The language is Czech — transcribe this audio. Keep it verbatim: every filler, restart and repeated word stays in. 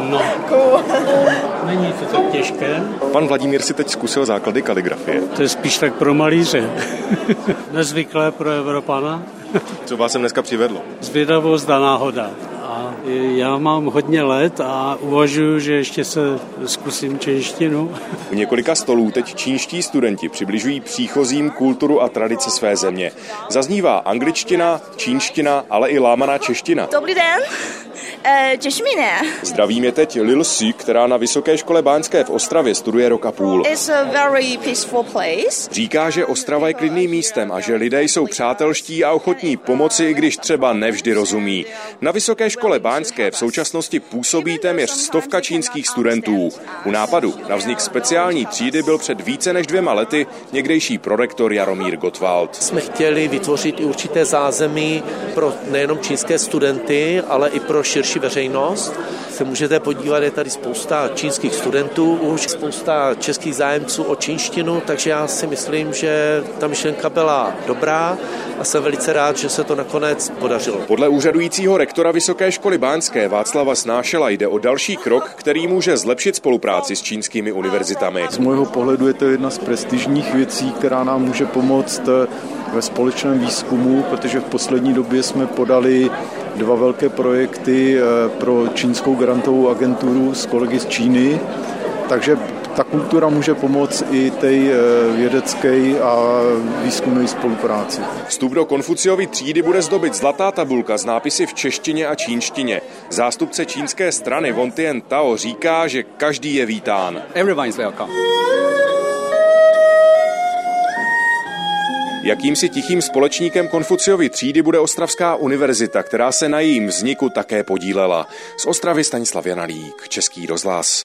No, Cool. není to tak těžké. Pan Vladimír si teď zkusil základy kaligrafie. To je spíš tak pro malíře. Nezvyklé pro Evropana. Co vás sem dneska přivedlo? Zvědavost a náhoda. A já mám hodně let a uvažuji, že ještě se zkusím čínštinu. U několika stolů teď čínští studenti přibližují příchozím kulturu a tradice své země. Zaznívá angličtina, čínština, ale i lámaná čeština. Dobrý den. Češmine. Zdravím je teď Lil Si, která na Vysoké škole báňské v Ostravě studuje rok a půl. It's a very peaceful place. Říká, že Ostrava je klidným místem a že lidé jsou přátelští a ochotní pomoci, i když třeba nevždy rozumí. Na Vysoké škole báňské v současnosti působí téměř stovka čínských studentů. U nápadu na vznik speciální třídy byl před více než dvěma lety někdejší prorektor Jaromír Gottwald. Jsme chtěli vytvořit i určité zázemí pro nejenom čínské studenty, ale i pro širší veřejnost. Se můžete podívat, je tady spousta čínských studentů, už spousta českých zájemců o čínštinu, takže já si myslím, že ta myšlenka byla dobrá a jsem velice rád, že se to nakonec podařilo. Podle úřadujícího rektora Vysoké školy báňské Václava Snášela jde o další krok, který může zlepšit spolupráci s čínskými univerzitami. Z mého pohledu je to jedna z prestižních věcí, která nám může pomoct ve společném výzkumu, protože v poslední době jsme podali dva velké projekty pro čínskou grantovou agenturu s kolegy z Číny, takže ta kultura může pomoct i té vědecké a výzkumné spolupráci. Vstup do Konfuciovy třídy bude zdobit zlatá tabulka s nápisy v češtině a čínštině. Zástupce čínské strany Won Tian-tao říká, že každý je vítán. Everyone is welcome. Jakýmsi tichým společníkem Konfuciovy třídy bude Ostravská univerzita, která se na jejím vzniku také podílela. Z Ostravy Stanislav Janalík, Český rozhlas.